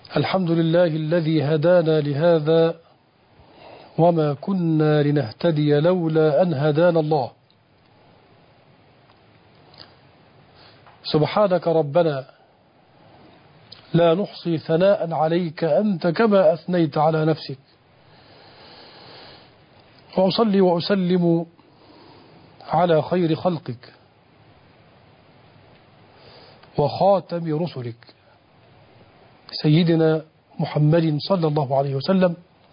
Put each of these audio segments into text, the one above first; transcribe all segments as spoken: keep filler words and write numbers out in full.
الحمد لله الذي هدانا لهذا وما كنا لنهتدي لولا أن هدانا الله. سبحانك ربنا لا نحصي ثناء عليك أنت كما أثنيت على نفسك، وأصلي وأسلم على خير خلقك وخاتم رسلك سيدنا محمد صلى الله عليه وسلم،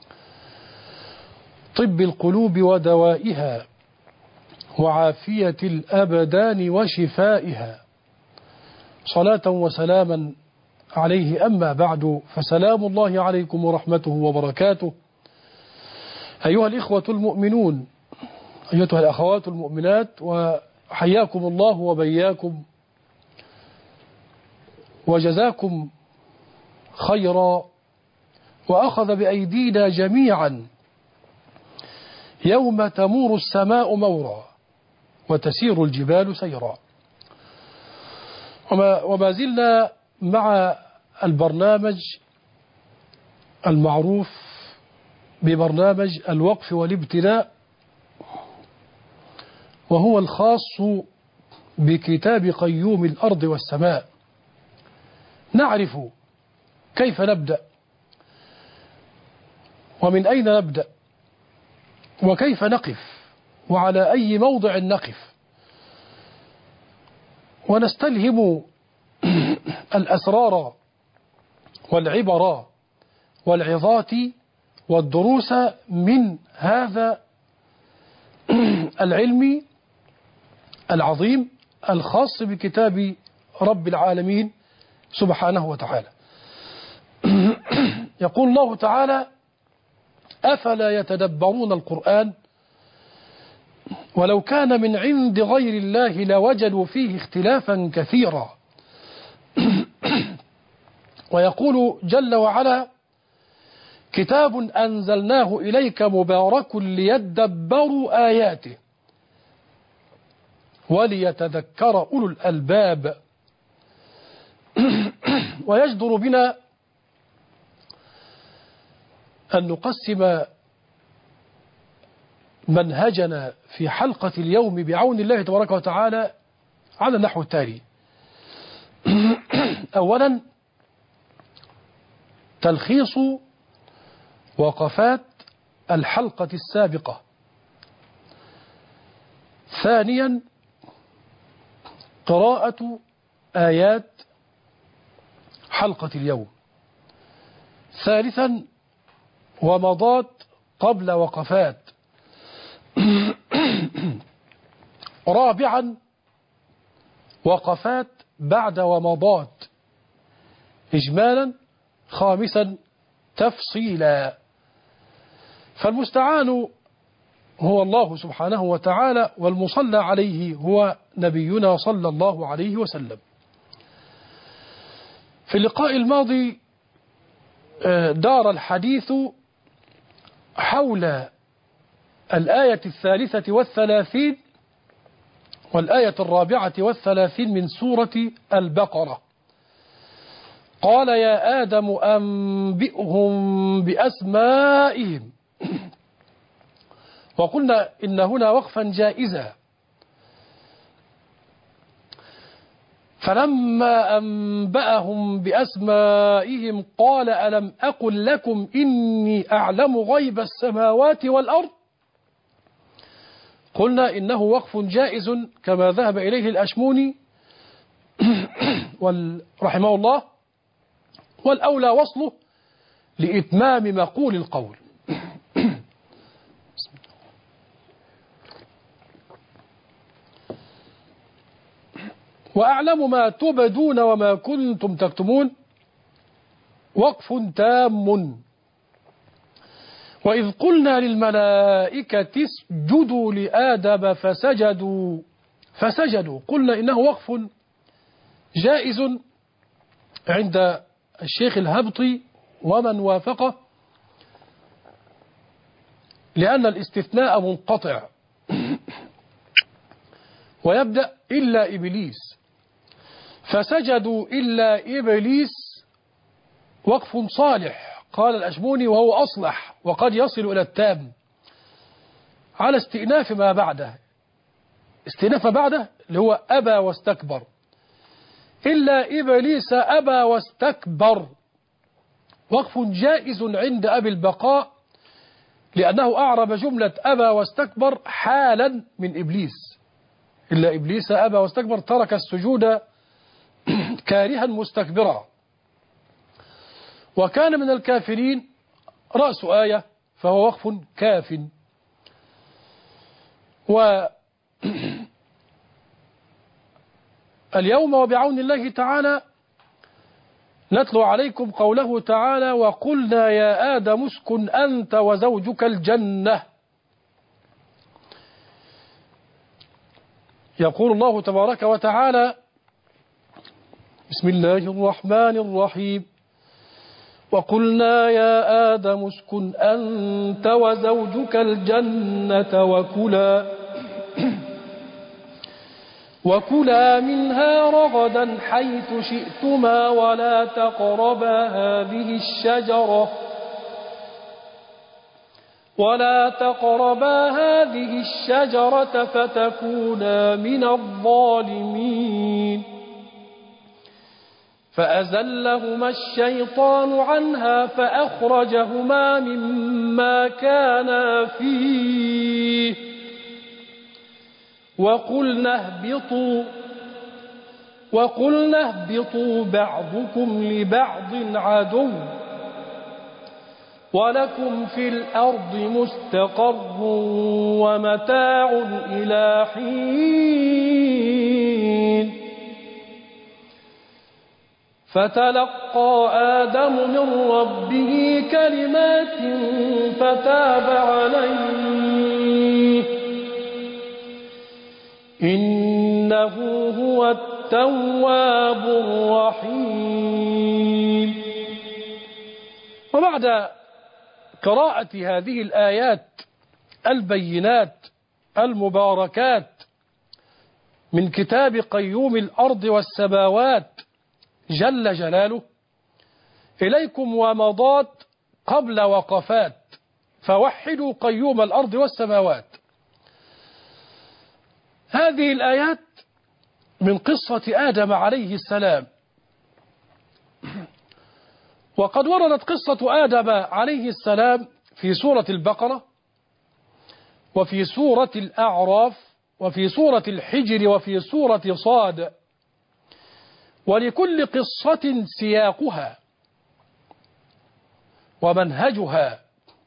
طب القلوب ودوائها وعافية الأبدان وشفائها، صلاة وسلاما عليه. أما بعد، فسلام الله عليكم ورحمته وبركاته أيها الإخوة المؤمنون، أيتها الأخوات المؤمنات، وحياكم الله وبياكم وجزاكم خيرا، وأخذ بأيدينا جميعا يوم تمور السماء مورا وتسير الجبال سيرا. وما, وما زلنا مع البرنامج المعروف ببرنامج الوقف والابتلاء، وهو الخاص بكتاب قيوم الأرض والسماء. نعرف كيف نبدأ ومن أين نبدأ وكيف نقف وعلى أي موضع نقف، ونستلهم الأسرار والعبر والعظات والدروس من هذا العلم العظيم الخاص بكتاب رب العالمين سبحانه وتعالى. يقول الله تعالى: أفلا يتدبرون القرآن ولو كان من عند غير الله لوجدوا فيه اختلافا كثيرا. ويقول جل وعلا: كتاب أنزلناه إليك مبارك ليدبروا آياته وليتذكر أولو الألباب. ويجدر بنا أن نقسم منهجنا في حلقة اليوم بعون الله تبارك وتعالى على النحو التالي: أولا، تلخيص وقفات الحلقة السابقة. ثانيا، قراءة آيات حلقة اليوم. ثالثا، ومضات قبل وقفات. رابعا، وقفات بعد ومضات إجمالا. خامسا، تفصيلا. فالمستعان هو الله سبحانه وتعالى، والمصلى عليه هو نبينا صلى الله عليه وسلم. في اللقاء الماضي دار الحديث حول الآية الثالثة والثلاثين والآية الرابعة والثلاثين من سورة البقرة. قال: يا آدم أنبئهم بأسمائهم. وقلنا إن هنا وقفا جائزا، فلما أنبأهم بأسمائهم قال: ألم أقل لكم إني أعلم غيب السماوات والأرض. قلنا إنه وقف جائز كما ذهب إليه الأشموني رحمه الله، والأولى وصله لإتمام مقول القول. وأعلم ما تبدون وما كنتم تكتمون وقف تام. وإذ قلنا للملائكة اسجدوا لآدم فسجدوا فسجدوا قلنا إنه وقف جائز عند الشيخ الهبطي ومن وافقه، لأن الاستثناء منقطع، ويبدأ إلا إبليس، فسجدوا إلا إبليس وقف صالح قال الأشموني وهو أصلح وقد يصل إلى التام على استئناف ما بعده. استئناف ما بعده اللي هو أبى واستكبر، إلا إبليس أبى واستكبر. وقف جائز عند أبي البقاء لأنه أعرب جملة أبى واستكبر حالا من إبليس. إلا إبليس أبى واستكبر ترك السجود كارها مستكبرا، وكان من الكافرين رأس آية فهو وقف كاف. واليوم وبعون الله تعالى نتلو عليكم قوله تعالى وقلنا يا آدم اسكن أنت وزوجك الجنة. يقول الله تبارك وتعالى بسم الله الرحمن الرحيم وقلنا يا آدم اسكن أنت وزوجك الجنة وكلا وكلا منها رغدا حيث شئتما ولا تقربا هذه الشجرة ولا تقربا هذه الشجرة فتكونا من الظالمين. فأزلهما الشيطان عنها فأخرجهما مما كانا فيه وقلنا اهبطوا وقلنا اهبطوا بعضكم لبعض عدو ولكم في الأرض مستقر ومتاع إلى حين. فتلقى آدم من ربه كلمات فتاب عليه إنه هو التواب الرحيم. وبعد قراءة هذه الآيات البينات المباركات من كتاب قيوم الأرض والسماوات جل جلاله إليكم ومضات قبل وقفات فوحدوا قيوم الأرض والسماوات. هذه الآيات من قصة آدم عليه السلام، وقد وردت قصة آدم عليه السلام في سورة البقرة وفي سورة الأعراف وفي سورة الحجر وفي سورة صاد، ولكل قصة سياقها ومنهجها.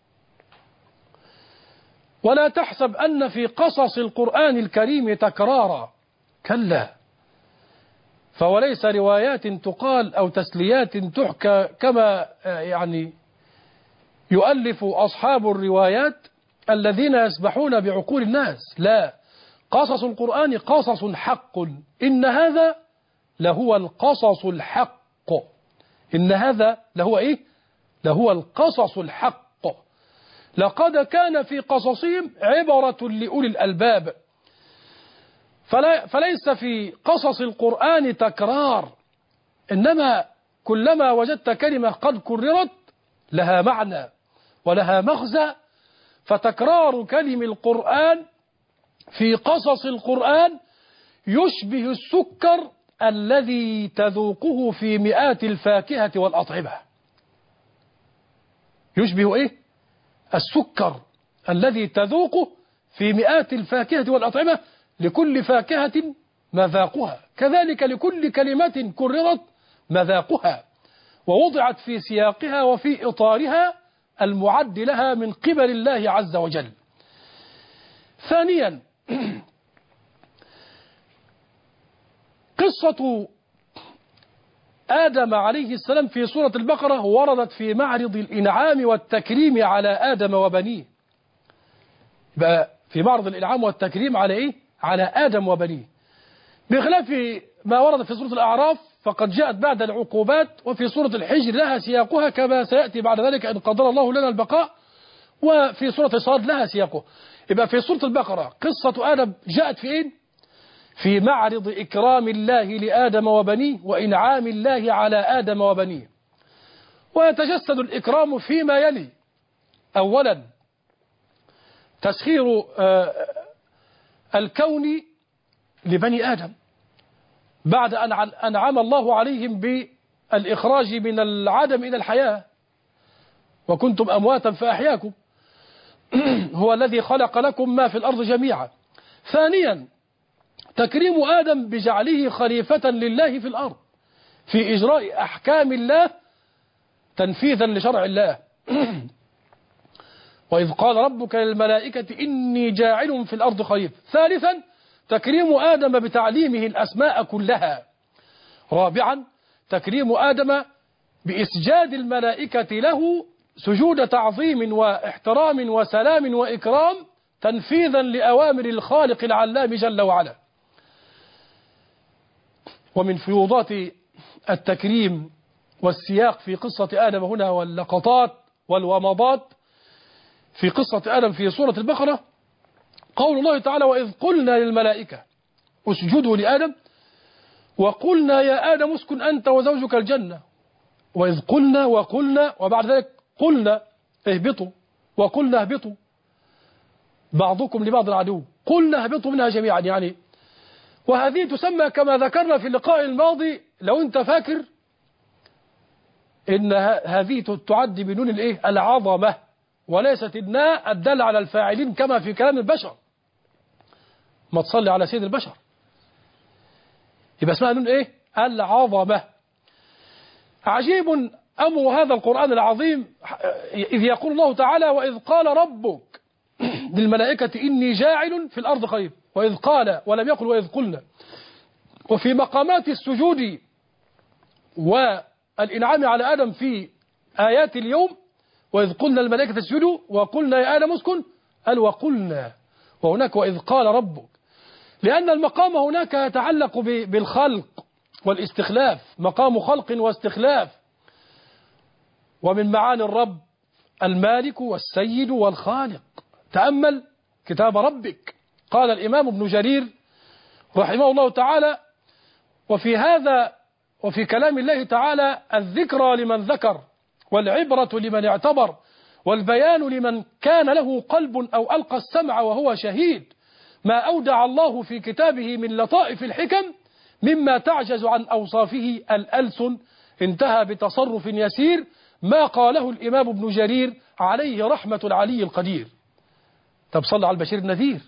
ولا تحسب أن في قصص القرآن الكريم تكرارا، كلا، فوليس روايات تقال أو تسليات تحكى كما يعني يؤلف أصحاب الروايات الذين يسبحون بعقول الناس. لا، قصص القرآن قصص حق، إن هذا لهو القصص الحق. إن هذا لهو إيه؟ لهو القصص الحق. لقد كان في قصصهم عبرة لأولي الألباب. فلا فليس في قصص القرآن تكرار، إنما كلما وجدت كلمة قد كررت لها معنى ولها مغزى. فتكرار كلم القرآن في قصص القرآن يشبه السكر الذي تذوقه في مئات الفاكهة والأطعمة. يشبه إيه؟ السكر الذي تذوقه في مئات الفاكهة والأطعمة، لكل فاكهة مذاقها، كذلك لكل كلمة كررت مذاقها ووضعت في سياقها وفي إطارها المعد لها من قبل الله عز وجل. ثانيا، قصة آدم عليه السلام في سورة البقرة وردت في معرض الإنعام والتكريم على آدم وبنيه. يبقى في معرض الإنعام والتكريم على إيه؟ على آدم وبنيه، بخلاف ما ورد في سورة الأعراف فقد جاءت بعد العقوبات، وفي سورة الحجر لها سياقها كما سيأتي بعد ذلك إن قدر الله لنا البقاء، وفي سورة صاد لها سياقها. يبقى في سورة البقرة قصة آدم جاءت في إيه؟ في معرض إكرام الله لآدم وبنيه وإنعام الله على آدم وبنيه. ويتجسد الإكرام فيما يلي: أولا تسخير الكون لبني آدم بعد أن أنعم الله عليهم بالإخراج من العدم إلى الحياة، وكنتم أمواتا فأحياكم، هو الذي خلق لكم ما في الأرض جميعا. ثانيا تكريم آدم بجعله خليفة لله في الأرض في إجراء أحكام الله تنفيذا لشرع الله. وإذ قال ربك للملائكة إني جاعل في الأرض خليفة. ثالثا تكريم آدم بتعليمه الأسماء كلها. رابعا تكريم آدم بإسجاد الملائكة له سجود تعظيم واحترام وسلام وإكرام تنفيذا لأوامر الخالق العلام جل وعلا. ومن فيوضات التكريم والسياق في قصة آدم هنا واللقطات والومضات في قصة آدم في سورة البقرة قول الله تعالى: وإذ قلنا للملائكة اسجدوا لآدم وقلنا يا آدم اسكن أنت وزوجك الجنة. وإذ قلنا وقلنا وبعد ذلك قلنا اهبطوا وقلنا اهبطوا بعضكم لبعض العدو، قلنا اهبطوا منها جميعا. يعني وهذه تسمى كما ذكرنا في اللقاء الماضي لو انت فاكر إن هذه تعد بنون الايه العظمة وليست الناء الدالة على الفاعلين كما في كلام البشر. ما تصلي على سيد البشر يبقى اسمها نون ايه العظمة. عجيب أمر هذا القرآن العظيم إذ يقول الله تعالى: وإذ قال ربك للملائكة إني جاعل في الأرض خليفة. وإذ قال ولم يقل وإذ قلنا. وفي مقامات السجود والإنعام على آدم في آيات اليوم: وإذ قلنا الملائكة اسجدوا وقلنا يا آدم اسكن، قال وقلنا. وهناك وإذ قال ربك، لأن المقام هناك يتعلق بالخلق والاستخلاف، مقام خلق واستخلاف. ومن معاني الرب المالك والسيد والخالق. تأمل كتاب ربك. قال الإمام ابن جرير رحمه الله تعالى: وفي هذا وفي كلام الله تعالى الذكرى لمن ذكر، والعبرة لمن اعتبر، والبيان لمن كان له قلب أو ألقى السمع وهو شهيد، ما أودع الله في كتابه من لطائف الحكم مما تعجز عن أوصافه الألسن. انتهى بتصرف يسير ما قاله الإمام ابن جرير عليه رحمة العلي القدير. طب صلى على البشير النذير.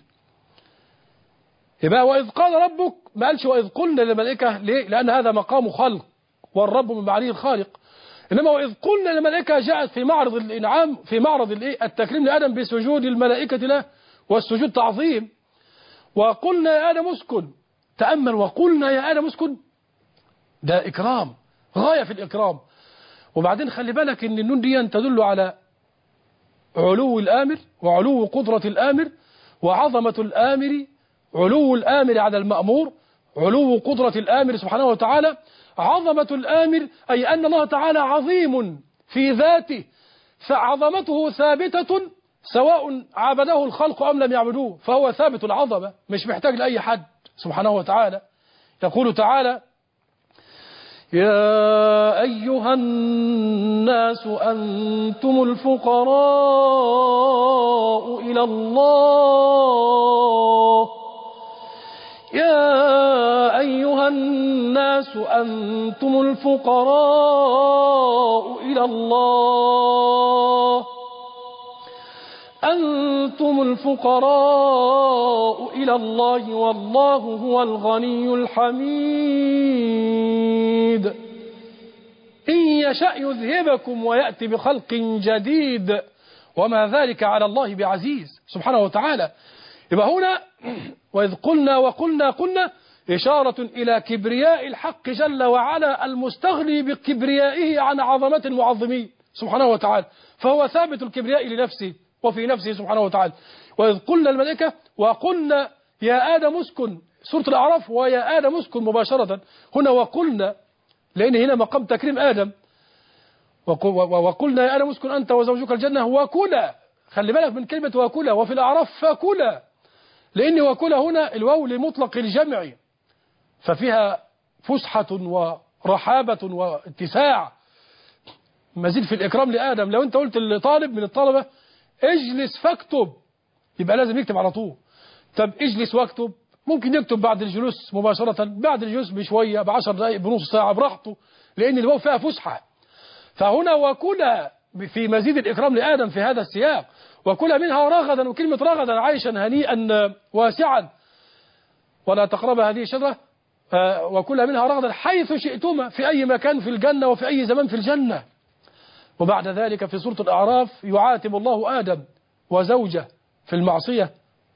يبقى وإذ قال ربك ما قالش وإذ قلنا للملائكة. ليه؟ لأن هذا مقام خلق والرب من معانيه الخالق. إنما وإذ قلنا للملائكة جاءت في معرض الإنعام، في معرض التكريم لآدم بسجود الملائكة له والسجود تعظيم. وقلنا يا آدم اسكن. تأمل وقلنا يا آدم اسكن، ده إكرام غاية في الإكرام. وبعدين خلي بالك إن النون دي تدل على علو الآمر وعلو قدرة الآمر وعظمة الآمر، علو الآمر على المأمور، علو قدرة الآمر سبحانه وتعالى. عظمة الآمر أي أن الله تعالى عظيم في ذاته، فعظمته ثابتة سواء عبده الخلق أم لم يعبدوه، فهو ثابت العظمة مش محتاج لأي حد سبحانه وتعالى. يقول تعالى: يا أيها الناس أنتم الفقراء إلى الله، يا أيها الناس أنتم الفقراء إلى الله، أنتم الفقراء إلى الله والله هو الغني الحميد. إن يشأ يذهبكم ويأتي بخلق جديد وما ذلك على الله بعزيز سبحانه وتعالى. يبقى هنا وإذ قلنا وقلنا قلنا إشارة إلى كبرياء الحق جل وعلا المستغني بكبريائه عن عظمة المعظمين سبحانه وتعالى، فهو ثابت الكبرياء لنفسه وفي نفسه سبحانه وتعالى. وإذ قلنا الملائكة وقلنا يا آدم اسكن، سورة الأعراف ويا آدم اسكن مباشرة. هنا وقلنا لأن هنا مقام تكريم آدم. وقلنا يا آدم اسكن أنت وزوجك الجنة وكلا، خلي بالك من كلمة وكلا. وفي الأعراف فكلا، لأن وكلا هنا الواو لمطلق الجمع، ففيها فسحة ورحابة واتساع مزيد في الإكرام لآدم. لو أنت قلت لطالب من الطلبة اجلس فاكتب، يبقى لازم يكتب على طول. طب اجلس واكتب، ممكن يكتب بعد الجلوس مباشرة، بعد الجلوس بشوية، بعشر دقائق، بنص ساعة، براحته، لأن الواو فيها فسحة. فهنا وكل في مزيد الإكرام لآدم في هذا السياق، وكل منها رغدا، وكلمة رغدا عيشا هنيئا واسعا، ولا تقرب هذه الشجرة، وكل منها رغدا حيث شئتما، في أي مكان في الجنة وفي أي زمان في الجنة. وبعد ذلك في سورة الأعراف يعاتب الله آدم وزوجه في المعصية،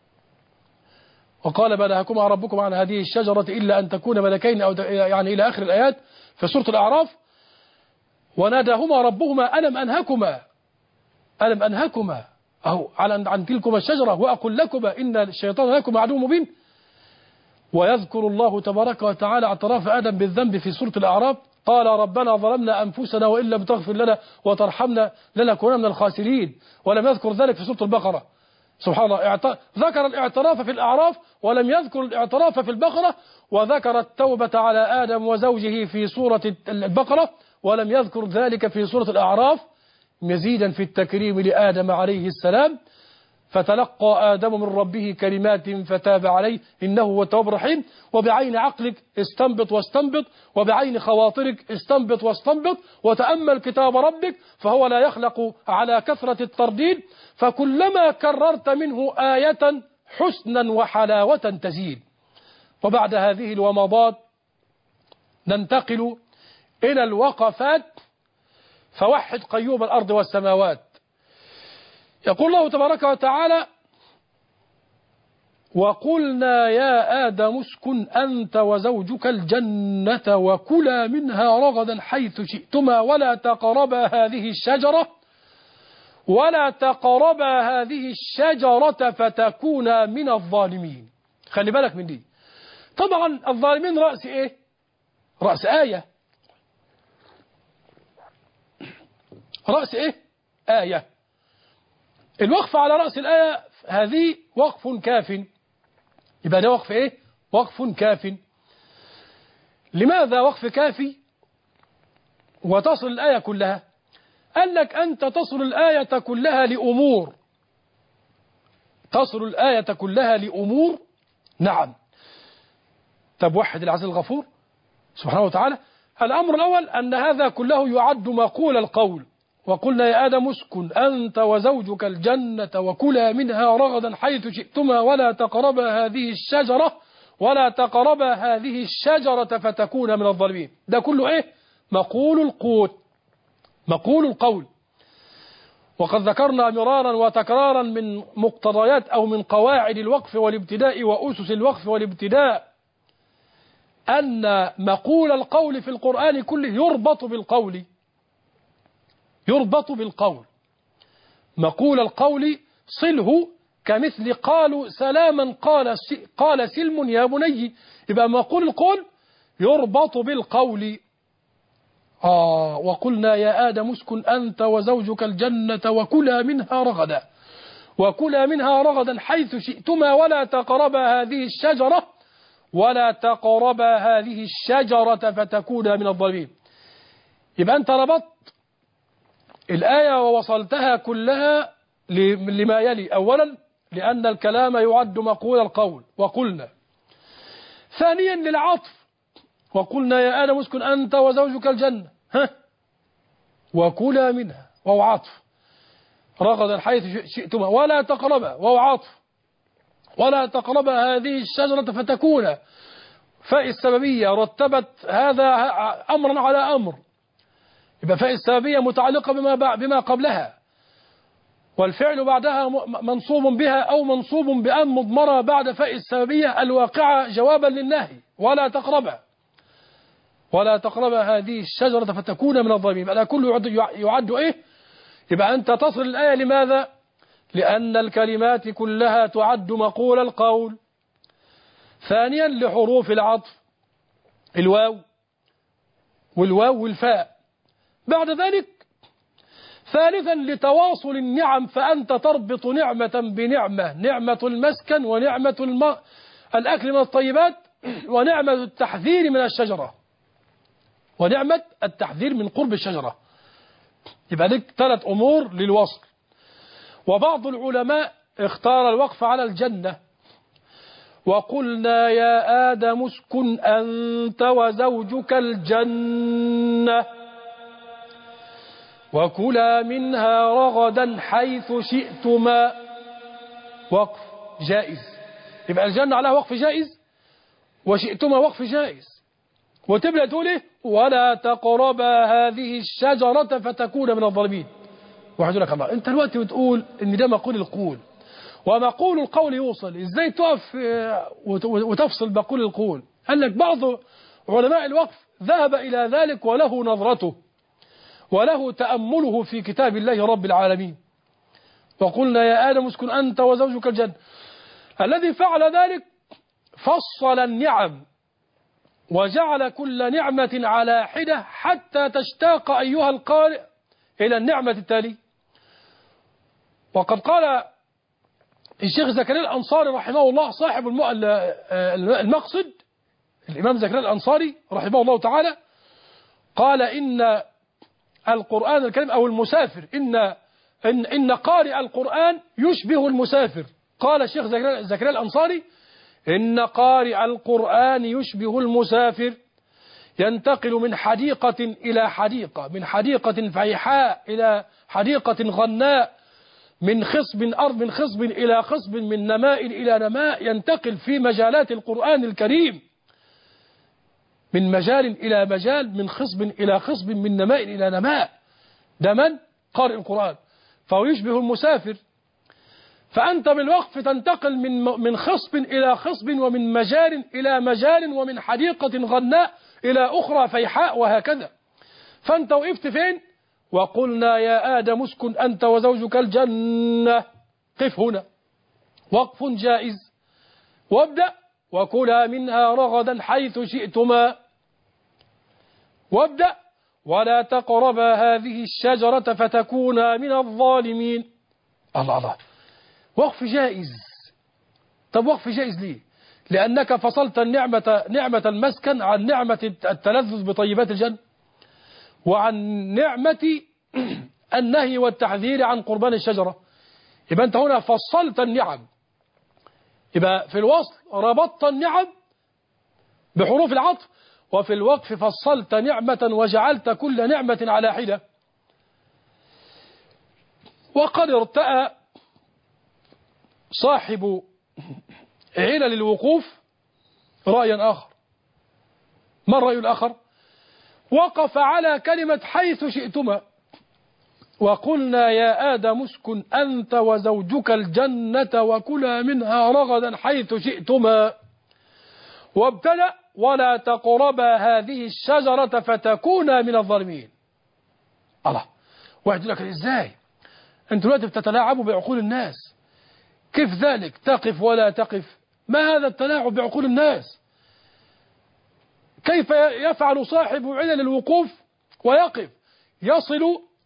وقال ما نهاكما ربكم عن هذه الشجرة إلا أن تكون ملكين، أو يعني إلى آخر الآيات في سورة الأعراف. وناداهما ربهما ألم أنهكما ألم أنهكما أو عن عن تلكما الشجرة وأقول لكما إن الشيطان لكم عدو مبين. ويذكر الله تبارك وتعالى اعتراف آدم بالذنب في سورة الأعراف، قال ربنا ظلمنا أنفسنا وإن لم تغفر لنا وترحمنا لنكونن من الخاسرين. ولم يذكر ذلك في سورة البقرة. سبحان الله، ذكر الاعتراف في الأعراف ولم يذكر الاعتراف في البقرة، وذكر التوبة على آدم وزوجه في سورة البقرة ولم يذكر ذلك في سورة الأعراف، مزيدا في التكريم لآدم عليه السلام. فتلقى آدم من ربه كلمات فتاب عليه إنه هو التواب الرحيم. وبعين عقلك استنبط واستنبط، وبعين خواطرك استنبط واستنبط، وتأمل كتاب ربك فهو لا يخلق على كثرة الترديد، فكلما كررت منه آية حسنا وحلاوة تزيد. وبعد هذه الومضات ننتقل إلى الوقفات. فوحد قيوم الأرض والسماوات. يقول الله تبارك وتعالى وقلنا يا آدم اسكن أنت وزوجك الجنة وكلا منها رغدا حيث شئتما ولا تقربا هذه الشجرة ولا تقربا هذه الشجرة فتكونا من الظالمين. خلي بالك من دي. طبعا الظالمين رأس ايه؟ رأس آية. رأس ايه؟ آية. الوقف على رأس الآية هذه وقف كاف. يبقى ده وقف ايه؟ وقف كاف. لماذا وقف كافي وتصل الآية كلها؟ قال لك أنت تصل الآية كلها لأمور. تصل الآية كلها لأمور. نعم. طب وحد العزيز الغفور سبحانه وتعالى. الأمر الأول أن هذا كله يعد مقول القول. وقلنا يا آدم اسكن أنت وزوجك الجنة وكلا منها رغدا حيث شئتما ولا تقربا هذه الشجرة ولا تقربا هذه الشجرة فتكون من الظالمين. ده كله إيه؟ مقول القول. مقول القول. وقد ذكرنا مرارا وتكرارا من مقتضيات أو من قواعد الوقف والابتداء وأسس الوقف والابتداء أن مقول القول في القرآن كله يربط بالقول. يربط بالقول. مقول القول صله كمثل قالوا سلاما قال قال سلم يا بني. يبقى مقول القول يربط بالقول. آه وقلنا يا آدم اسكن أنت وزوجك الجنة وكلا منها رغدا وكلا منها رغدا حيث شئتما ولا تقربا هذه الشجرة ولا تقربا هذه الشجرة فتكونا من الظالمين. يبقى أنت ربطت الآية ووصلتها كلها لما يلي. أولا لأن الكلام يعد مقول القول وقلنا. ثانيا للعطف. وقلنا يا آدم اسكن أنت وزوجك الجنة ها وكلا منها وهو عطف رغدا حيث شئتما ولا تقربا وهو عطف ولا تقربا هذه الشجرة فتكون. فاء السببية رتبت هذا أمرا على أمر. يبقى فاء السببية متعلقة بما بما قبلها والفعل بعدها منصوب بها أو منصوب بأن مضمرة بعد فاء السببية الواقعة جوابا للنهي ولا تقربا ولا تقربا هذه الشجرة فتكون من الظالمين. يبقى كله يعد, يعد إيه؟ يبقى أنت تصل الآية لماذا؟ لأن الكلمات كلها تعد مقول القول. ثانيا لحروف العطف الواو والواو والفاء. بعد ذلك ثالثا لتواصل النعم فأنت تربط نعمة بنعمة. نعمة المسكن ونعمة الم... الأكل من الطيبات ونعمة التحذير من الشجرة ونعمة التحذير من قرب الشجرة. يبقى لك ثلاث أمور للوصل. وبعض العلماء اختار الوقف على الجنة، وقلنا يا آدم اسكن أنت وزوجك الجنة وكلا منها رغدا حيث شئتما. وقف جائز، يبقى الجنة عليها وقف جائز، وشئتما وقف جائز. وتبدأ تقول ايه؟ ولا تقربا هذه الشجرة فتكون من الظالمين. واحد يقول لك الله، انت دلوقتي بتقول ان ده مقول القول، ومقول القول يوصل، ازاي تقف وتفصل مقول القول؟ قال لك بعض علماء الوقف ذهب إلى ذلك وله نظرته وله تأمله في كتاب الله رب العالمين. وقلنا يا آدم اسكن أنت وزوجك الجنة. الذي فعل ذلك فصل النعم وجعل كل نعمة على حدة حتى تشتاق أيها القارئ إلى النعمة التالية. وقد قال الشيخ زكريا الأنصاري رحمه الله صاحب المقصد، الإمام زكريا الأنصاري رحمه الله تعالى، قال إن القرآن الكريم أو المسافر إن إن, إن قارئ القرآن يشبه المسافر. قال الشيخ زكريا الأنصاري إن قارئ القرآن يشبه المسافر ينتقل من حديقة إلى حديقة، من حديقة فيحاء إلى حديقة غناء، من خصب أرض من خصب إلى خصب، من نماء إلى نماء، ينتقل في مجالات القرآن الكريم من مجال إلى مجال، من خصب إلى خصب، من نماء إلى نماء. ده من قارئ القرآن، فهو يشبه المسافر. فأنت بالوقف تنتقل من من خصب إلى خصب، ومن مجال إلى مجال، ومن حديقة غناء إلى أخرى فيحاء، وهكذا. فأنت وقفت فين؟ وقلنا يا آدم اسكن أنت وزوجك الجنة. قف هنا، وقف جائز. وابدأ وكلا منها رغدا حيث شئتما. وابدأ ولا تقربا هذه الشجرة فتكونا من الظالمين. الله الله، وقف جائز. طب وقف جائز ليه؟ لأنك فصلت النعمة نعمة المسكن عن نعمة التلذذ بطيبات الجنة، وعن نعمة النهي والتحذير عن قربان الشجرة. يبقى أنت هنا فصلت النعم. يبقى في الوصل ربطت النعم بحروف العطف، وفي الوقف فصلت نعمة وجعلت كل نعمة على حدة. وقد ارتأى صاحب علل الوقوف رأيا آخر. ما الرأي الآخر؟ وقف على كلمة حيث شئتما. وقلنا يا آدم اسكن أنت وزوجك الجنة وكلا منها رغدا حيث شئتما. وابتدأ ولا تقربا هذه الشجرة فتكونا من الظالمين. الله، واحد يقول لك ازاي؟ انتوا دلوقتي بتتلاعبوا بعقول الناس. كيف ذلك؟ تقف ولا تقف؟ ما هذا التلاعب بعقول الناس؟ كيف يفعل صاحب علل الوقوف ويقف؟ يصل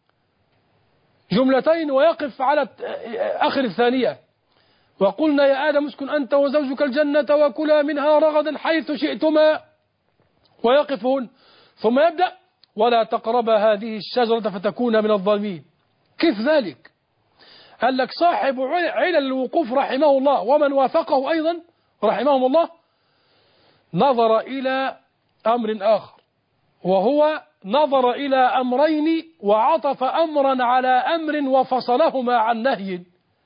جملتين ويقف على آخر الثانية. وقلنا يا آدم اسكن أنت وزوجك الجنة وكلا منها رغدا حيث شئتما، ويقف هنا، ثم يبدأ ولا تقربا هذه الشجرة فتكون من الظالمين. كيف ذلك؟ قال لك صاحب علل الوقوف رحمه الله ومن وافقه أيضا رحمهم الله نظر إلى أمر آخر، وهو نظر إلى أمرين وعطف أمرا على أمر وفصلهما عن نهي.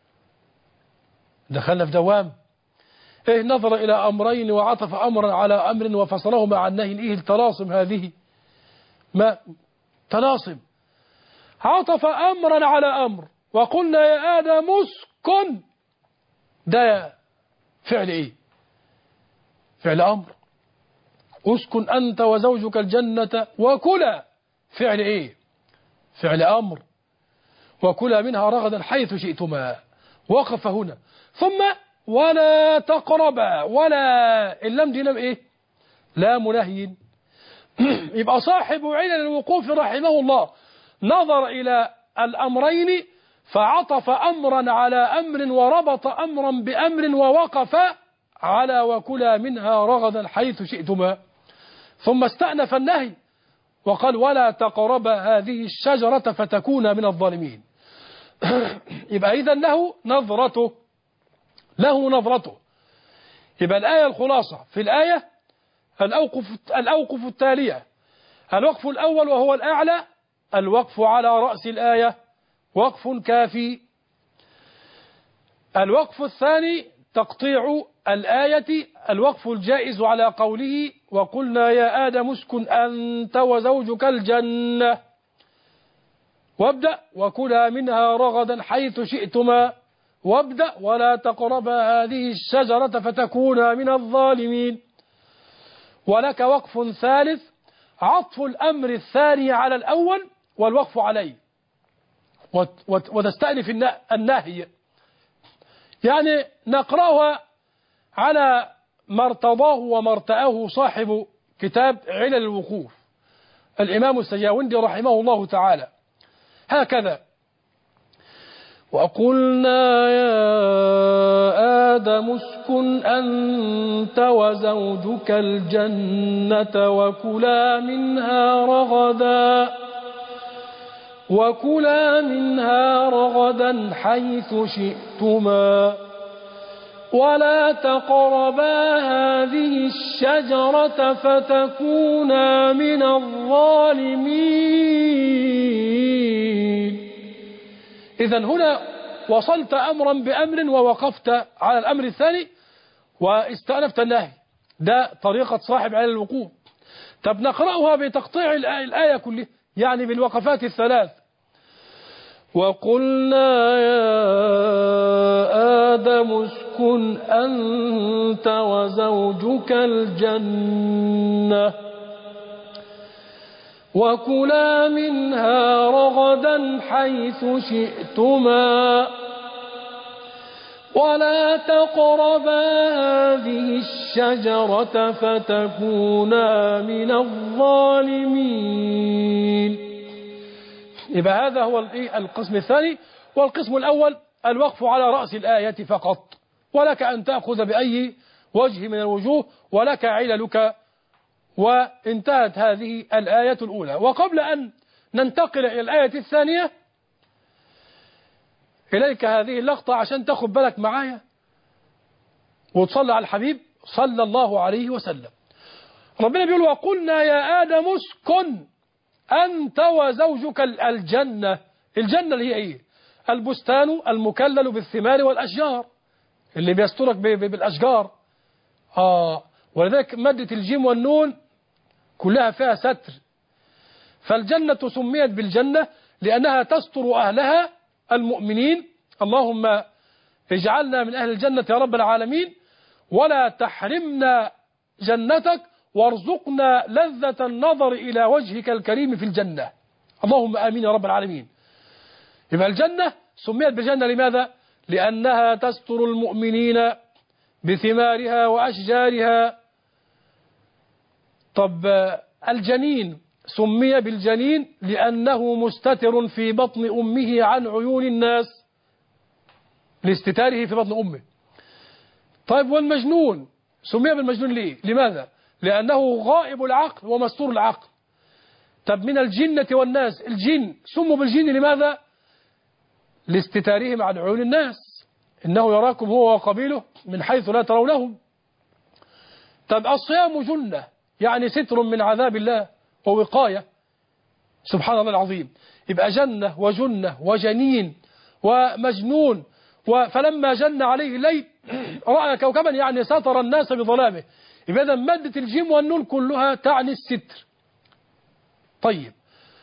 دخلنا في دوام. إيه نظر إلى أمرين وعطف أمرا على أمر وفصلهما عن نهي؟ إيه التلاصم هذه؟ ما تلاصم. عطف أمرا على أمر، وقلنا يا آدم اسكن، ده فعل إيه؟ فعل أمر. اسكن أنت وزوجك الجنة وكلا، فعل إيه؟ فعل أمر. وكلا منها رغدا حيث شئتما. وقف هنا، ثم ولا تقربا. ولا اللام دي لام إيه؟ لام نهي. يبقى صاحب علل الوقوف رحمه الله نظر إلى الأمرين فعطف أمرا على أمر وربط أمرا بأمر ووقف على وكلا منها رغدا حيث شئتما. ثم استأنف النهي وقال ولا تقرب هذه الشجرة فتكون من الظالمين. يبقى إذن له نظرته له نظرته يبقى الآية الخلاصة في الآية الأوقف, الأوقف التالية: الوقف الأول وهو الأعلى الوقف على رأس الآية وقف كافي. الوقف الثاني تقطيع الآية الوقف الجائز على قوله وقلنا يا آدم اسكن أنت وزوجك الجنة وابدأ وكلا منها رغدا حيث شئتما وابدأ ولا تقربا هذه الشجرة فتكونا من الظالمين. ولك وقف ثالث عطف الأمر الثاني على الأول والوقف عليه وتستأنف النهي، يعني نقرأها على ما ارتضاه وما ارتأه صاحب كتاب علل الوقوف الإمام السجاوندي رحمه الله تعالى هكذا: وقلنا يا آدم اسكن أنت وزوجك الجنة وكلا منها رغدا وكلا منها رغدا حيث شئتما ولا تقربا هذه الشجرة فتكونا من الظالمين. إذن هنا وصلت أمرا بأمر ووقفت على الأمر الثاني واستأنفت النهي، ده طريقة صاحب على الوقوف. طب نقرأها بتقطيع الآية كلها، يعني بالوقفات الثلاث: وقلنا يا آدم اسكن أنت وزوجك الجنة وكلا منها رغدا حيث شئتما ولا تقربا هذه الشجرة فتكونا من الظالمين. يبقى هذا هو القسم الثاني. والقسم الأول الوقف على رأس الآية فقط، ولك أن تأخذ بأي وجه من الوجوه ولك عللك. وانتهت هذه الآية الأولى. وقبل أن ننتقل إلى الآية الثانية إليك هذه اللقطة عشان تاخد بالك معايا وتصلي على الحبيب صلى الله عليه وسلم. ربنا بيقول وقلنا يا آدم اسكن أنت وزوجك الجنة. الجنة اللي هي إيه؟ البستان المكلل بالثمار والأشجار اللي بيسترك بالأشجار. آه ولذلك مادة الجيم والنون كلها فيها ستر. فالجنة سميت بالجنة لأنها تستر أهلها المؤمنين. اللهم اجعلنا من أهل الجنة يا رب العالمين، ولا تحرمنا جنتك وارزقنا لذة النظر إلى وجهك الكريم في الجنة، اللهم آمين يا رب العالمين. يبقى الجنة سميت بالجنة لماذا؟ لأنها تستر المؤمنين بثمارها وأشجارها. طب الجنين سمي بالجنين لأنه مستتر في بطن أمه عن عيون الناس لاستتاره في بطن أمه. طيب والمجنون سمي بالمجنون ليه؟ لماذا؟ لأنه غائب العقل ومستور العقل. طب من الجنة والناس الجن سموا بالجن لماذا؟ لاستتارهم عن عيون الناس، إنه يراكم هو وقبيله من حيث لا ترونهم. طب الصيام جنة يعني ستر من عذاب الله ووقاية، سبحان الله العظيم. يبقى جنة وجنة وجنين ومجنون. فلما جن عليه الليل رأى كوكبا يعني ستر الناس بظلامه. يبقى إذن مادة الجيم والنون كلها تعني الستر. طيب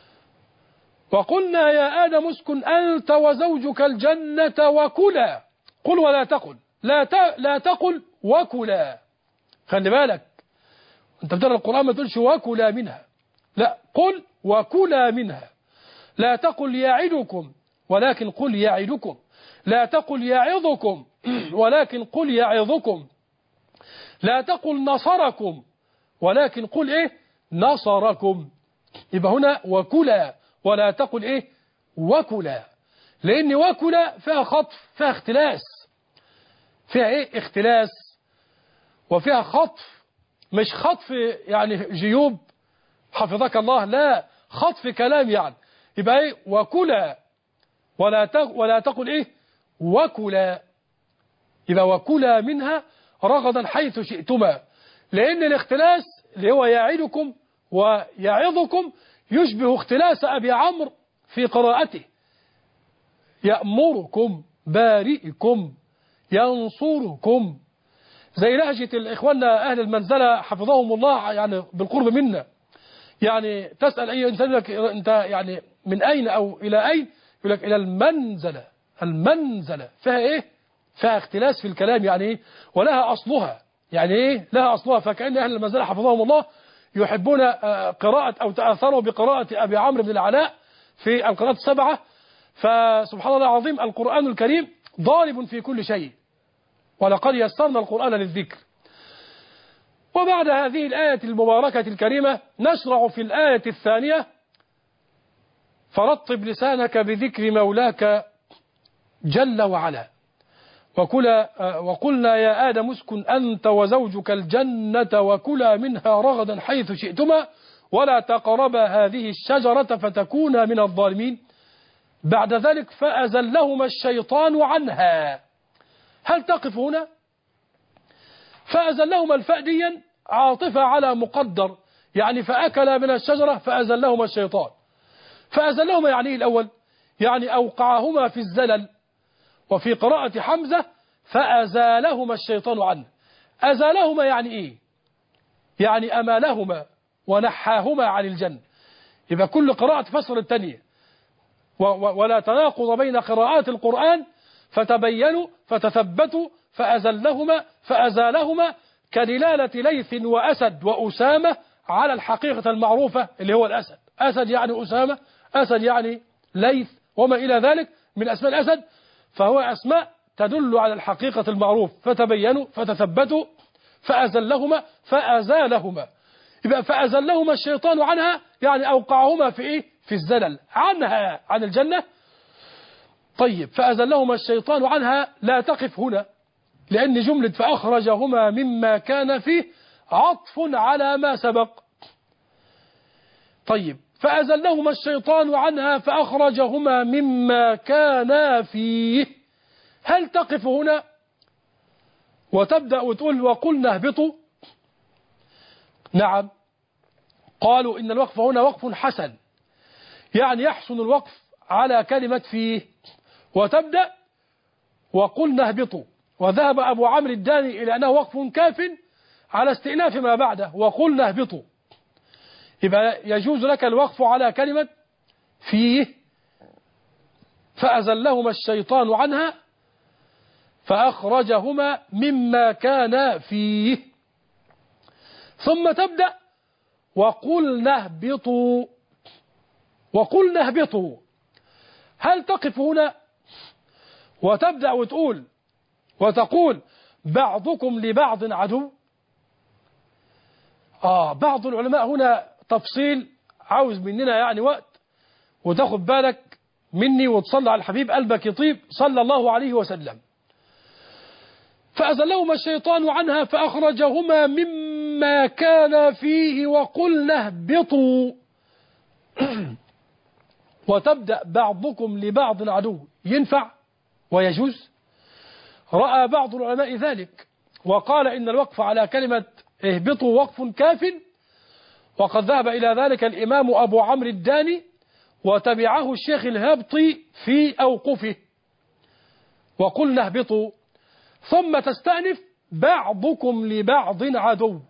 وقلنا يا آدم اسكن أنت وزوجك الجنة وكلا. قل ولا تقل، لا لا تقل وكلا. خلي بالك انت بتقرا القرآن ما تقولش وكلا منها، لا قل وكلا منها. لا تقل يعدكم ولكن قل يعدكم. لا تقل يعظكم ولكن قل يعظكم. لا تقل نصركم ولكن قل ايه؟ نصركم. يبقى هنا وكلا، ولا تقل ايه؟ وكلا. لان وكلا فيها خطف، فيها اختلاس، فيها ايه؟ اختلاس، وفيها خطف. مش خطف يعني جيوب حفظك الله، لا خطف كلام يعني. يبقى ايه وكلا، ولا ولا تقل ايه وكلا، يبقى وكلا منها رغدا حيث شئتما، لأن الاختلاس اللي هو يعدكم ويعظكم يشبه اختلاس أبي عمرو في قراءته، يأمركم بارئكم ينصركم، زي لهجة الإخواننا أهل المنزلة حفظهم الله يعني بالقرب منا. يعني تسأل أي إنسان لك أنت يعني من أين أو إلى أين، يقول لك إلى المنزلة. المنزلة فيها إيه؟ فيها اختلاس في الكلام يعني إيه، ولها أصلها يعني إيه، لها أصلها. فكأن أهل المنزلة حفظهم الله يحبون قراءة أو تأثروا بقراءة أبي عمرو بن العلاء في القراءات السبعة. فسبحان الله العظيم القرآن الكريم ضارب في كل شيء، ولقد يسرنا القرآن للذكر. وبعد هذه الآية المباركة الكريمة نشرع في الآية الثانية: فرطب لسانك بذكر مولاك جل وعلا، وكلا وقلنا يا آدم اسكن أنت وزوجك الجنة وكلا منها رغدا حيث شئتما ولا تقربا هذه الشجرة فتكونا من الظالمين. بعد ذلك فأزلهما الشيطان عنها. هل تقف هنا؟ فأزلهما الفأديا عاطفة على مقدر، يعني فأكلا من الشجرة فأزلهما الشيطان. فأزلهما يعني الأول يعني أوقعهما في الزلل، وفي قراءة حمزة فأزالهما الشيطان عنه. أزالهما يعني إيه؟ يعني أمالهما ونحاهما عن الجنة. يبقى كل قراءة تفسر الثانية، ولا تناقض بين قراءات القرآن، فتبينوا فتثبتوا فأزلهما فأزالهما كدلالة ليث وأسد وأسامة على الحقيقة المعروفة اللي هو الأسد. أسد يعني أسامة، أسد يعني ليث وما إلى ذلك من أسماء الأسد، فهو أسماء تدل على الحقيقة المعروف. فتبينوا فتثبتوا فأزلهما فأزالهما. يبقى فأزلهما الشيطان عنها يعني أوقعهما في إيه؟ في الزلل عنها عن الجنة. طيب فأزلهما الشيطان عنها لا تقف هنا، لأن جملة فأخرجهما مما كان فيه عطف على ما سبق. طيب فأزلهما الشيطان عنها فأخرجهما مما كانا فيه، هل تقف هنا وتبدأ وتقول وقلنا اهبطوا؟ نعم، قالوا إن الوقف هنا وقف حسن، يعني يحسن الوقف على كلمة فيه، وتبدأ وقلنا اهبطوا. وذهب أبو عمرو الداني إلى أنه وقف كاف على استئناف ما بعده وقلنا اهبطوا. يبقى يجوز لك الوقف على كلمة فيه، فأزلهما الشيطان عنها فأخرجهما مما كان فيه، ثم تبدأ وقلنا اهبطوا. وقلنا اهبطوا، هل تقف هنا وتبدأ وتقول وتقول بعضكم لبعض عدو؟ آه بعض العلماء هنا تفصيل عاوز مننا يعني وقت، وتاخد بالك مني وتصلى على الحبيب قلبك يطيب صلى الله عليه وسلم. فأزلهما الشيطان عنها فأخرجهما مما كان فيه وقلنا اهبطوا. وتبدأ بعضكم لبعض عدو، ينفع ويجوز؟ رأى بعض العلماء ذلك وقال إن الوقف على كلمة اهبطوا وقف كاف، وقد ذهب إلى ذلك الإمام أبو عمرو الداني وتبعه الشيخ الهبطي في أوقفه. وقلنا اهبطوا ثم تستأنف بعضكم لبعض عدو.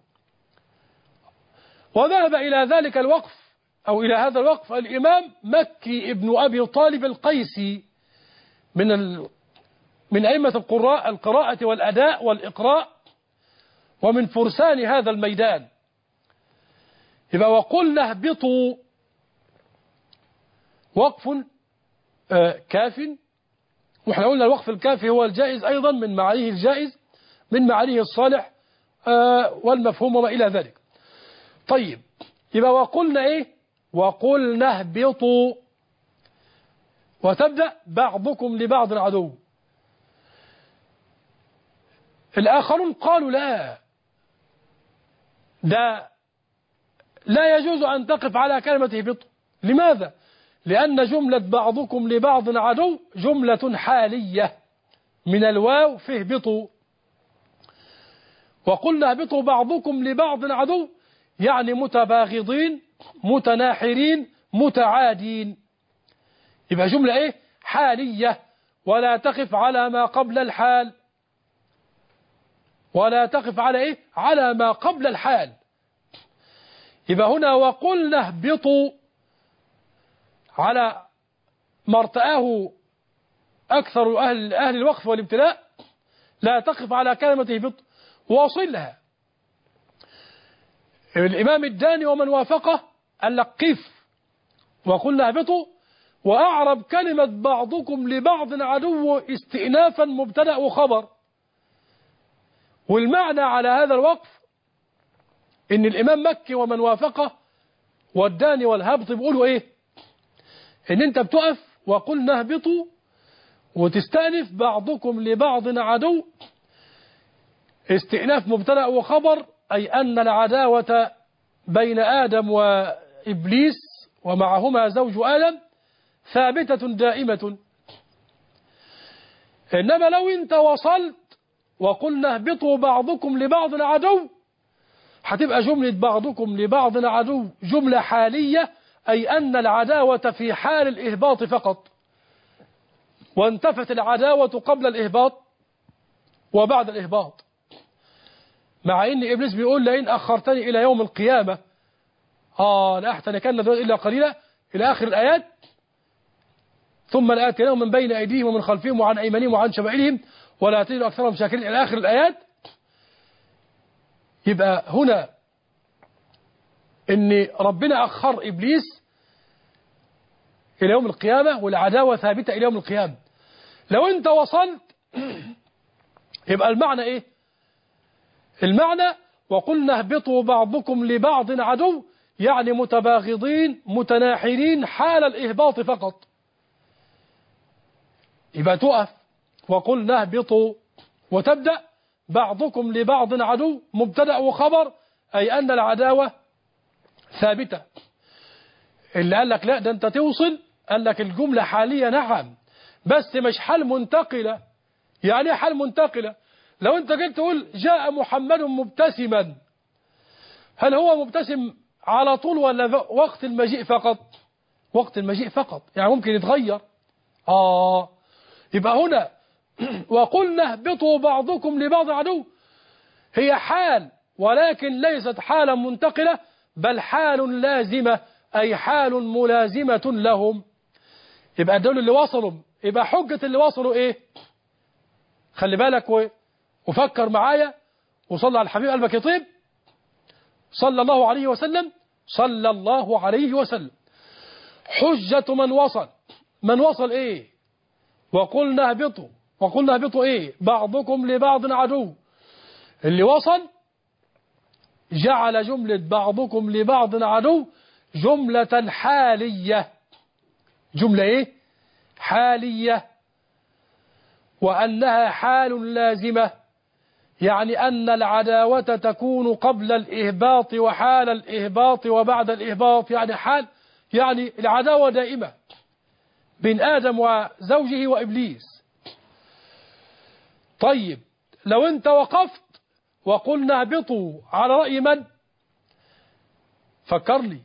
وذهب إلى ذلك الوقف أو إلى هذا الوقف الإمام مكي ابن أبي طالب القيسي من ال... من أئمة القراء القراءة والأداء والإقراء، ومن فرسان هذا الميدان. يبقى وقلنا اهبطوا وقف آه كاف، وإحنا قلنا الوقف الكافي هو الجائز أيضا من معانيه الجائز من معانيه الصالح آه والمفهوم وما إلى ذلك. طيب يبقى وقلنا إيه؟ وقلنا اهبطوا، وتبدأ بعضكم لبعض عدو. الآخرون قالوا لا، ده لا يجوز أن تقف على كلمة اهبطوا. لماذا؟ لأن جملة بعضكم لبعض عدو جملة حالية من الواو في اهبطوا، وقلنا اهبطوا بعضكم لبعض عدو يعني متباغضين متناحرين متعادين، يبقى جملة ايه؟ حالية، ولا تقف على ما قبل الحال، ولا تقف على ايه؟ على ما قبل الحال. يبقى هنا وقلنا اهبطوا على ما ارتآه أكثر أهل, أهل الوقف والابتلاء، لا تقف على كلمة اهبط واصلها. الإمام الداني ومن وافقه قال لك قف وقلنا اهبطوا، وأعرب كلمة بعضكم لبعض عدو استئنافا مبتدأ وخبر. والمعنى على هذا الوقف إن الإمام مكي ومن وافقه والداني والهبط بيقولوا إيه؟ إن أنت بتقف وقلنا اهبطوا وتستأنف بعضكم لبعض عدو استئناف مبتدأ وخبر، أي أن العداوة بين آدم وإبليس ومعهما زوج آدم ثابتة دائمة. إنما لو أنت وصلت وقلنا اهبطوا بعضكم لبعض عدو هتبقى جملة بعضكم لبعض عدو جملة حالية، أي أن العداوة في حال الإهباط فقط، وانتفت العداوة قبل الإهباط وبعد الإهباط. مع إن إبليس بيقول لئن أخرتني إلى يوم القيامة آه لأحتنكن ذريتي إلا قليلا إلى آخر الآيات، ثم لآتيناهم من بين أيديهم ومن خلفهم وعن أيمانهم وعن شمائلهم ولا تجد أكثرهم شاكرين إلى آخر الآيات. يبقى هنا إن ربنا أخر إبليس إلى يوم القيامة والعداوة ثابتة إلى يوم القيامة. لو أنت وصلت يبقى المعنى إيه؟ المعنى وقلنا اهبطوا بعضكم لبعض عدو يعني متباغضين متناحرين حال الإهباط فقط. يبقى تقف وقلنا اهبطوا وتبدأ بعضكم لبعض عدو مبتدأ وخبر، أي أن العداوة ثابتة. اللي قال لك لا ده أنت توصل، قال لك الجملة حالية نعم بس مش حال منتقلة. يعني حال منتقلة لو أنت جيت تقول جاء محمد مبتسما، هل هو مبتسم على طول ولا وقت المجيء فقط؟ وقت المجيء فقط، يعني ممكن يتغير. آه يبقى هنا وقلنا اهبطوا بعضكم لبعض عدو هي حال، ولكن ليست حالا منتقلة بل حال لازمة، أي حال ملازمة لهم. يبقى دول اللي وصلوا، يبقى حجة اللي وصلوا إيه؟ خلي بالك وفكر معايا وصلى على الحبيب قلبك يطيب صلى الله عليه وسلم. صلى الله عليه وسلم حجة من وصل. من وصل إيه؟ وقلنا اهبطوا وقلنا اهبطوا إيه؟ بعضكم لبعض عدو. اللي وصل جعل جملة بعضكم لبعض عدو جملة حالية. جملة إيه؟ حالية، وأنها حال لازمة، يعني أن العداوة تكون قبل الإهباط وحال الإهباط وبعد الإهباط، يعني حال يعني العداوة دائمة بين آدم وزوجه وإبليس. طيب لو أنت وقفت وقلنا اهبطوا على رأي من؟ فكر لي.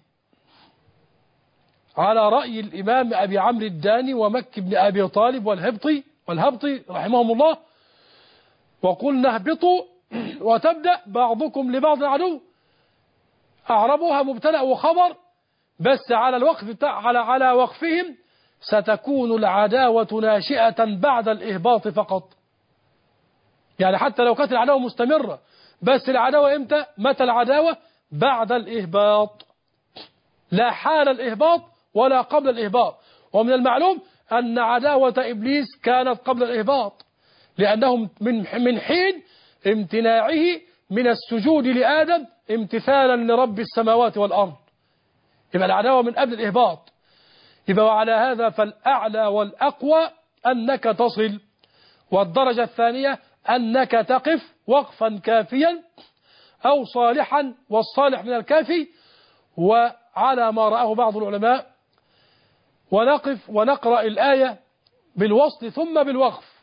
على رأي الإمام أبي عمرو الداني ومكي بن أبي طالب والهبطي والهبطي رحمهم الله. وقلنا اهبطوا وتبدأ بعضكم لبعض عدو، أعربوها مبتدأ وخبر، بس على الوقف على على وقفهم ستكون العداوة ناشئة بعد الإهباط فقط. يعني حتى لو كانت العداوة مستمرة، بس العداوة إمتى؟ متى العداوة؟ بعد الإهباط، لا حال الإهباط ولا قبل الإهباط. ومن المعلوم أن عداوة إبليس كانت قبل الإهباط، لأنهم من من حين امتناعه من السجود لآدم امتثالا لرب السماوات والأرض، يبقى العداوة من قبل الإهباط. يبقى وعلى هذا فالأعلى والأقوى أنك تصل، والدرجة الثانية أنك تقف وقفا كافيا أو صالحا، والصالح من الكافي، وعلى ما رآه بعض العلماء، ونقف ونقرأ الآية بالوصل ثم بالوقف.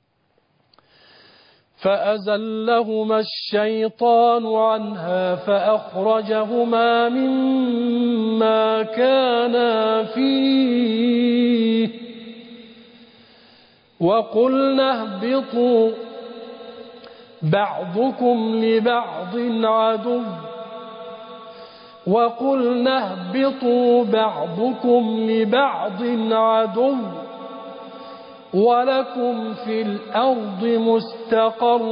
فأزلهما الشيطان عنها فأخرجهما مما كانا فيه وقلنا اهبطوا بعضكم لبعض عدو وقلنا اهبطوا بعضكم لبعض عدو ولكم في الأرض مستقر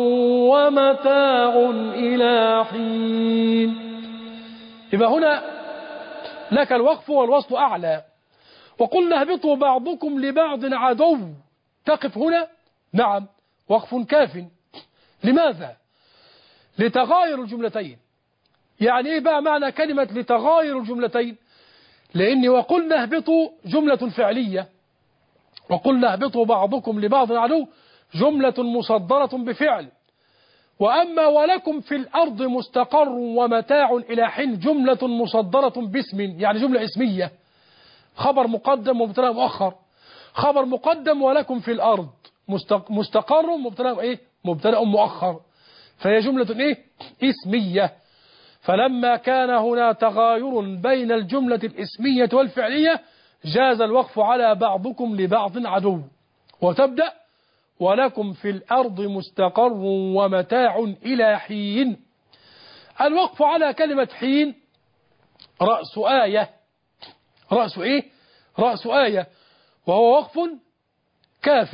ومتاع إلى حين. يبقى هنا لك الوقف والوصل أعلى. وقلنا اهبطوا بعضكم لبعض عدو، تقف هنا؟ نعم، وقف كاف. لماذا؟ لتغاير الجملتين. يعني ايه بقى معنى كلمة لتغاير الجملتين؟ لأن وقلنا اهبطوا جملة فعلية، وقلنا اهبطوا بعضكم لبعض عدو جملة مصدرة بفعل، وأما ولكم في الأرض مستقر ومتاع إلى حين جملة مصدرة باسم، يعني جملة اسمية، خبر مقدم ومبتدأ مؤخر. خبر مقدم ولكم في الأرض، مستقر مبتدأ ايه؟ مبتدأ مؤخر، فهي جملة ايه؟ اسمية. فلما كان هنا تغاير بين الجملة الاسمية والفعلية جاز الوقف على بعضكم لبعض عدو، وتبدأ ولكم في الأرض مستقر ومتاع إلى حين. الوقف على كلمة حين رأس آية. رأس إيه؟ رأس آية، وهو وقف كاف.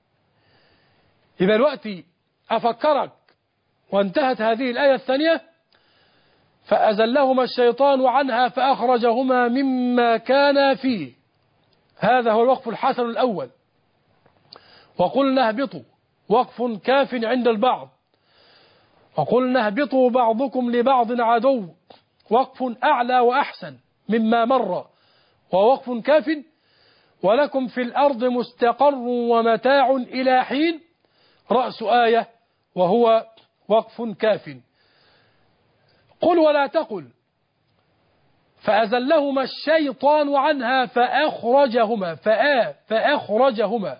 إذا الوقت أفكرك وانتهت هذه الآية الثانية، فأزلهما الشيطان عنها فأخرجهما مما كانا فيه. هذا هو الوقف الحسن الأول. وقلنا اهبطوا، وقف كاف عند البعض. وقلنا اهبطوا بعضكم لبعض عدو، وقف أعلى وأحسن مما مر، ووقف كاف. ولكم في الأرض مستقر ومتاع إلى حين رأس آية، وهو وقف كاف. قل ولا تقل فأزلهما الشيطان عنها فأخرجهما فآ فأخرجهما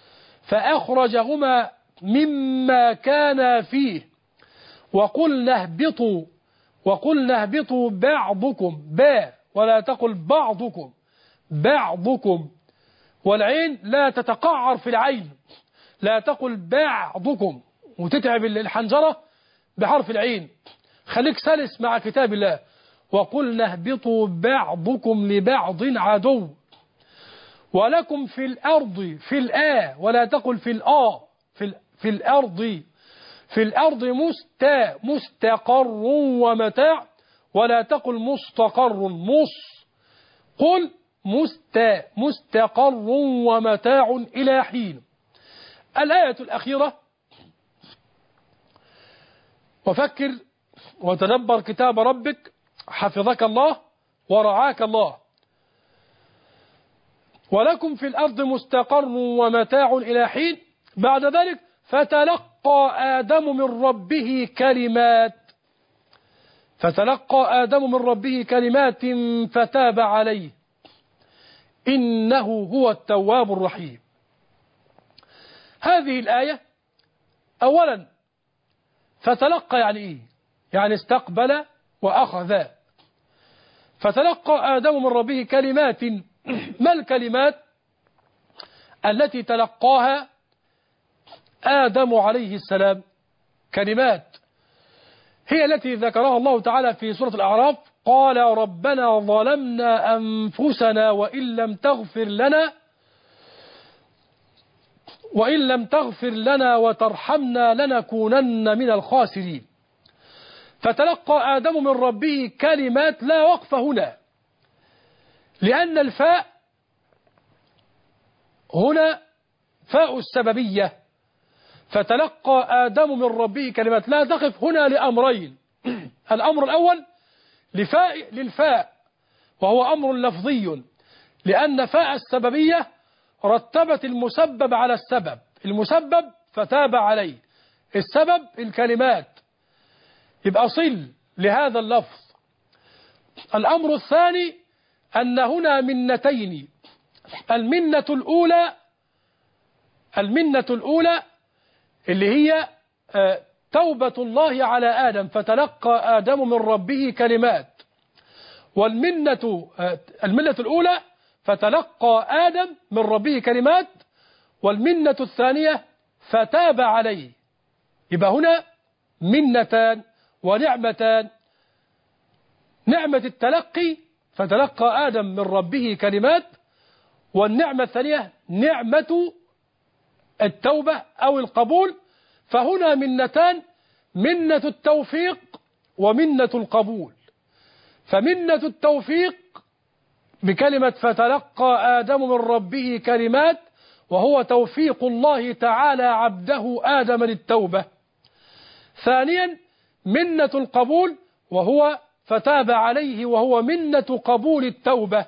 فأخرجهما مما كان فيه. وقلنا اهبطوا وقلنا اهبطوا بعضكم با، ولا تقل بعضكم، بعضكم، والعين لا تتقعر في العين، لا تقل بعضكم وتتعب الحنجرة بحرف العين. خليك سلس مع كتاب الله. وقلنا اهبطوا بعضكم لبعض عدو ولكم في الأرض، في الآ ولا تقل في الآ، في, في الأرض، في الأرض مستا مستقر ومتاع، ولا تقل مستقر مص، قل مستا مستقر ومتاع إلى حين. الآية الأخيرة: وفكر وتدبر كتاب ربك حفظك الله ورعاك الله. ولكم في الأرض مستقر ومتاع إلى حين. بعد ذلك: فتلقى آدم من ربه كلمات فتلقى آدم من ربه كلمات فتاب عليه إنه هو التواب الرحيم. هذه الآية أولا فتلقى يعني إيه؟ يعني استقبل وأخذ. فتلقى آدم من ربه كلمات. ما الكلمات التي تلقاها آدم عليه السلام؟ كلمات هي التي ذكرها الله تعالى في سورة الأعراف: قال ربنا ظلمنا أنفسنا وإن لم تغفر لنا وإن لم تغفر لنا وترحمنا لنكونن من الخاسرين. فتلقى آدم من ربه كلمات، لا وقف هنا، لأن الفاء هنا فاء السببية. فتلقى آدم من ربه كلمات، لا تقف هنا لأمرين. الأمر الأول لفاء للفاء، وهو أمر لفظي، لأن فاء السببية رتبت المسبب على السبب. المسبب فتاب عليه، السبب الكلمات، يبقى صل لهذا اللفظ. الأمر الثاني أن هنا منتين. المنة الأولى المنة الأولى اللي هي توبة الله على آدم، فتلقى آدم من ربه كلمات. والمنة المنة الأولى فتلقى آدم من ربه كلمات، والمنة الثانية فتاب عليه. يبقى هنا منتان ونعمتان. نعمة التلقي فتلقى آدم من ربه كلمات، والنعمة الثانية نعمة التوبة أو القبول. فهنا منتان، منة التوفيق ومنة القبول. فمنة التوفيق بكلمة فتلقى آدم من ربه كلمات، وهو توفيق الله تعالى عبده آدم للتوبة. ثانيا منة القبول، وهو فتاب عليه، وهو منة قبول التوبة.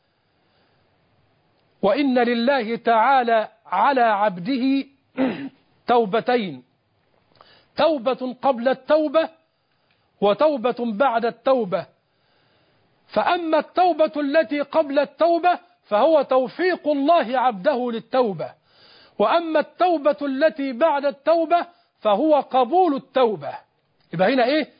وإن لله تعالى على عبده توبتين، توبة قبل التوبة وتوبة بعد التوبة. فأما التوبة التي قبل التوبة فهو توفيق الله عبده للتوبة، وأما التوبة التي بعد التوبة فهو قبول التوبة. يبقى هنا إيه؟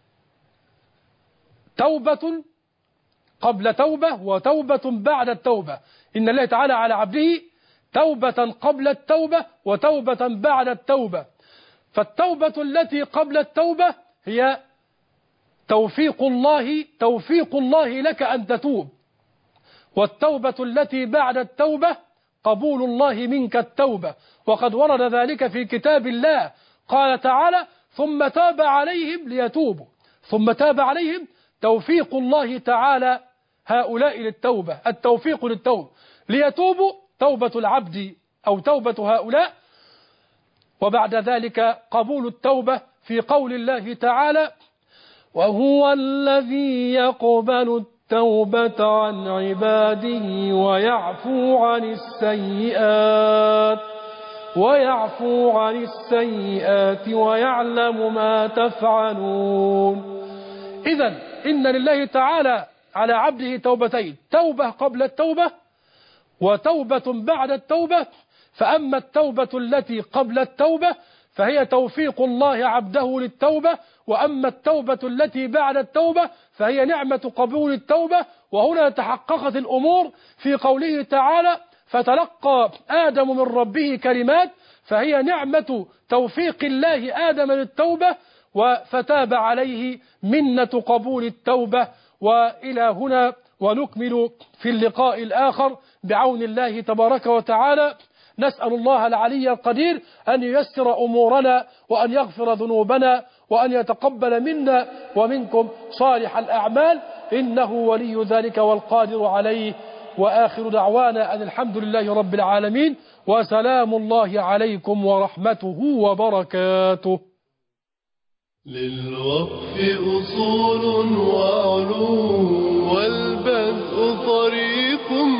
توبة قبل توبة وتوبة بعد التوبة. إن الله تعالى على عبده توبة قبل التوبة وتوبة بعد التوبة. فالتوبة التي قبل التوبة هي توفيق الله توفيق الله لك أن تتوب، والتوبة التي بعد التوبة قبول الله منك التوبة. وقد ورد ذلك في كتاب الله، قال تعالى ثم تاب عليهم ليتوبوا. ثم تاب عليهم توفيق الله تعالى هؤلاء للتوبة، التوفيق للتوبة ليتوبوا، توبة العبد أو توبة هؤلاء. وبعد ذلك قبول التوبة في قول الله تعالى وهو الذي يقبل التوبة عن عباده ويعفو عن السيئات ويعفو عن السيئات ويعلم ما تفعلون. إذن إن لله تعالى على عبده توبتين، توبة قبل التوبة وتوبة بعد التوبة. فأما التوبة التي قبل التوبة فهي توفيق الله عبده للتوبة، وأما التوبة التي بعد التوبة فهي نعمة قبول التوبة. وهنا تحققت الأمور في قوله تعالى فتلقى آدم من ربه كلمات، فهي نعمة توفيق الله آدم للتوبة، وفتاب عليه منة قبول التوبة. وإلى هنا، ونكمل في اللقاء الآخر بعون الله تبارك وتعالى. نسأل الله العلي القدير أن ييسر أمورنا، وأن يغفر ذنوبنا، وأن يتقبل منا ومنكم صالح الأعمال، إنه ولي ذلك والقادر عليه. وآخر دعوانا أن الحمد لله رب العالمين، وسلام الله عليكم ورحمته وبركاته. للوقف أصول وعلوم والبدء طريق